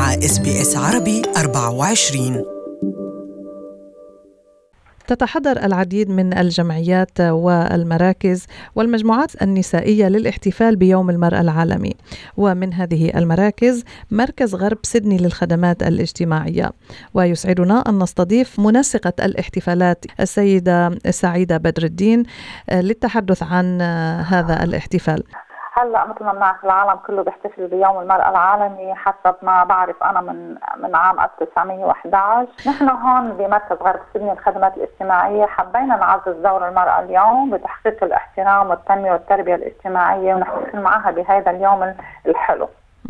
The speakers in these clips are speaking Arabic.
مع SBS عربي 24. تتحضر العديد من الجمعيات والمراكز والمجموعات النسائية للاحتفال بيوم المرأة العالمي، ومن هذه المراكز مركز غرب سيدني للخدمات الاجتماعية. ويسعدنا أن نستضيف منسقة الاحتفالات السيدة سعيدة بدر الدين للتحدث عن هذا الاحتفال. هلا مثل ما بنعرف العالم كله بيحتفل بيوم المرأة العالمي حسب ما بعرف أنا من عام 1911. نحن هون بمركز غرب سيدني للخدمات الاجتماعية حبينا نعزز دور المرأة اليوم بتحقيق الاحترام والتنمية والتربية الاجتماعية ونحتفل معها بهذا اليوم الحلو.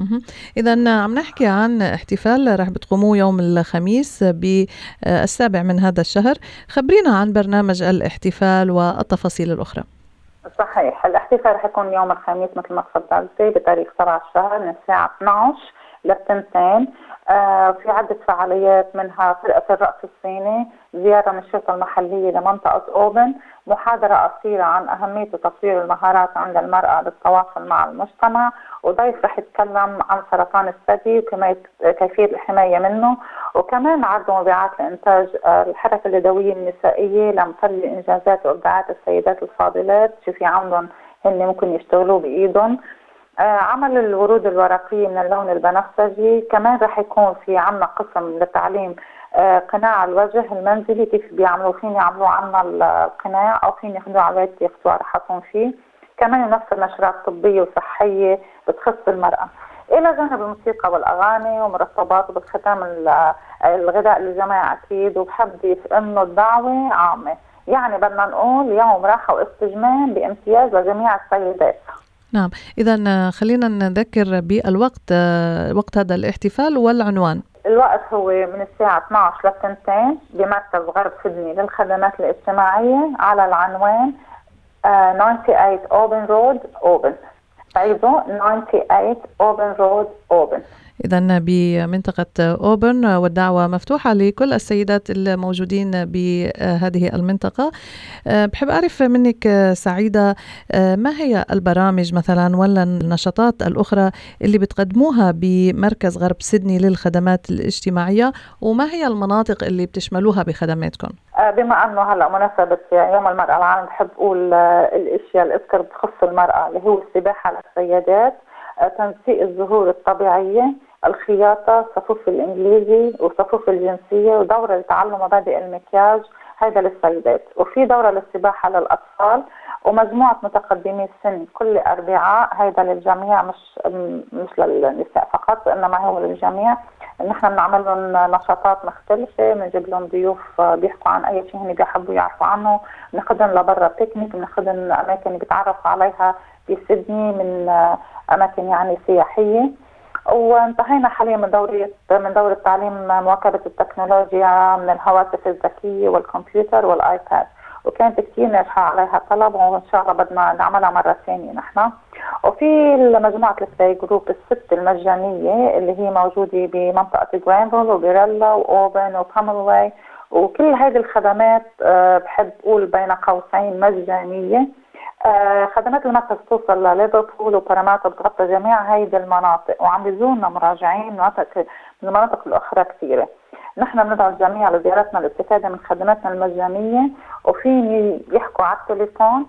إذا عم نحكي عن احتفال رح بتقوموه يوم الخميس بالسابع من هذا الشهر. خبرينا عن برنامج الاحتفال والتفاصيل الأخرى. صحيح، الاحتفال رح يكون يوم الخميس مثل ما تفضلتي بتاريخ 7 الشهر من الساعة 12 للتنتين. في عدة فعاليات منها فرقة الرقص الصيني، زيارة من الشرطة المحلية لمنطقة أوبن، محاضرة قصيرة عن أهمية تطوير المهارات عند المرأة بالتواصل مع المجتمع، وضيف رح يتكلم عن سرطان الثدي وكيفية الحماية منه، وكمان عرض مبيعات لإنتاج الحركة اليدوية النسائية لمثل إنجازات وإبداعات السيدات الفاضلات شو في عندهم هن ممكن يشتغلوا بإيدهم. عمل الورود الورقية من اللون البنفسجي. كمان رح يكون في عنا قسم لتعليم قناع الوجه المنزلي، كيف بيعملوا فين يعملوا عنا القناع أو فين ياخدوه على البيت ياخدوه راحتهم فيه. كمان ينفذ نشرات طبية وصحية بتخص المرأة، إلى جانب الموسيقى والأغاني ومرتبات وبالختام الغذاء للجماعة أكيد. وبحب ضيف إنه الدعوة عامة، يعني بدنا نقول يوم راحة واستجمام بامتياز لجميع السيدات. نعم، إذا خلينا نذكر بالوقت، وقت هذا الاحتفال والعنوان. الوقت هو من الساعة 12 للتنتين بمركز غرب سيدني للخدمات الاجتماعية على العنوان 98 Auburn Road Auburn. بعيده 98 Auburn Road Auburn. إذن بمنطقة أوبن، والدعوة مفتوحة لكل السيدات الموجودين بهذه المنطقة. بحب أعرف منك سعيدة، ما هي البرامج مثلا ولا النشاطات الأخرى اللي بتقدموها بمركز غرب سيدني للخدمات الاجتماعية، وما هي المناطق اللي بتشملوها بخدماتكم؟ بما أنه هلأ مناسبة يوم المرأة العالمي بحب أقول الأشياء اللي أذكر بتخص المرأة اللي هو السباحة للسيدات، تنسيق الزهور الطبيعية، الخياطة، صفوف الإنجليزي وصفوف الجنسية، ودورة لتعلم مبادئ المكياج هذا للسيدات، وفي دورة للسباحة للأطفال، ومجموعة متقدمي السن كل أربعاء هذا للجميع، مش للنساء فقط إنما هو للجميع. نحن بنعمل لهم نشاطات مختلفة، بنجيب لهم ضيوف بيحكوا عن أي شيء هن بيحبوا يعرفوا عنه، بناخذهم لبرا بيكنيك، بناخذهم أماكن بيتعرفوا عليها في سيدني من أماكن يعني سياحية. وانتهينا حاليا من دورة تعليم مواكبة التكنولوجيا من الهواتف الذكية والكمبيوتر والآيباد، وكانت كتير ناجحة عليها طلب، وإن شاء الله بدنا نعملها مرة ثانية نحن. وفي مجموعة البلاي جروب الست المجانية اللي هي موجودة بمنطقة جرانفيل وبيريلا وأوبن وباملواي، وكل هذه الخدمات بحب أقول بين قوسين مجانية. خدمات المركز توصل لليفربول وباراماتا، بتغطي جميع هيدي المناطق، وعم بيزورنا مراجعين من المناطق الأخرى كثيرة. نحن بندعو الجميع لزيارتنا للاستفادة من خدماتنا المجانية، وفيني يحكوا على التليفون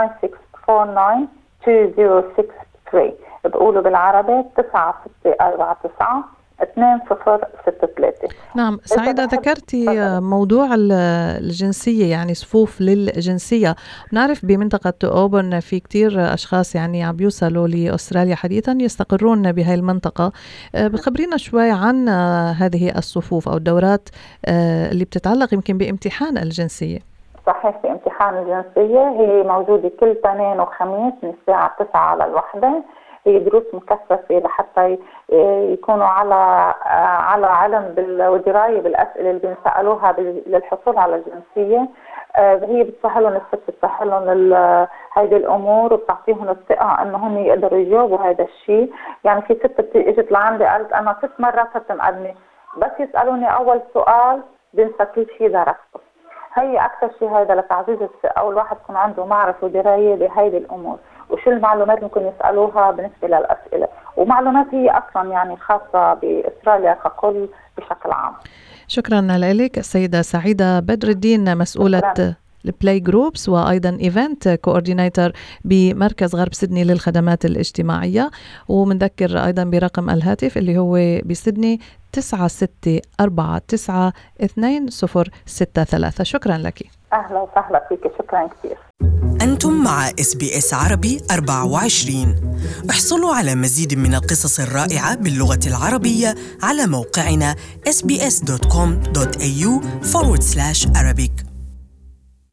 96492063، بقولوا بالعربي 9649 2063. نعم سعيدة، ذكرتي موضوع الجنسية، يعني صفوف للجنسية. نعرف بمنطقة أوبن في كتير أشخاص يعني عم بيوصلوا لأستراليا حديثا يستقرون بهاي المنطقة. بخبرينا شوي عن هذه الصفوف أو الدورات اللي بتتعلق يمكن بامتحان الجنسية. صحيح، في امتحان الجنسية هي موجودة كل اثنين وخميس من الساعة 9 للوحدة. هي دروس مكثفة لحتى يكونوا على علم ودراية بالأسئلة اللي بنسألوها للحصول على الجنسية. هي بتسهلهم الست، بتسهلهم هيدي الأمور، وبتعطيهم الثقة إنه هم يقدروا يجاوبوا هذا الشيء. يعني في ست اجت لعندي قالت أنا 6 مرات صرت مقدمة، بس يسألوني أول سؤال بنسى كل شيء درسته. هي أكثر شيء هذا لتعزيز الثقة، والواحد يكون عنده معرفة ودراية بهيدي الأمور، وشو المعلومات ممكن يسألوها بالنسبة للأسئلة، ومعلومات هي أصلا يعني خاصة أستراليا ككل بشكل عام. شكرا لك السيدة سعيدة بدر الدين، مسؤولة البلاي جروبس وأيضا إيفنت كوردينيتور بمركز غرب سيدني للخدمات الاجتماعية. ومنذكر أيضا برقم الهاتف اللي هو بسيدني 96492063. شكرا لك. أهلا وسهلا فيك، شكرا كثير. أنتم مع SBS عربي 24. احصلوا على مزيد من القصص الرائعة باللغة العربية على موقعنا sbs.com.au/Arabic.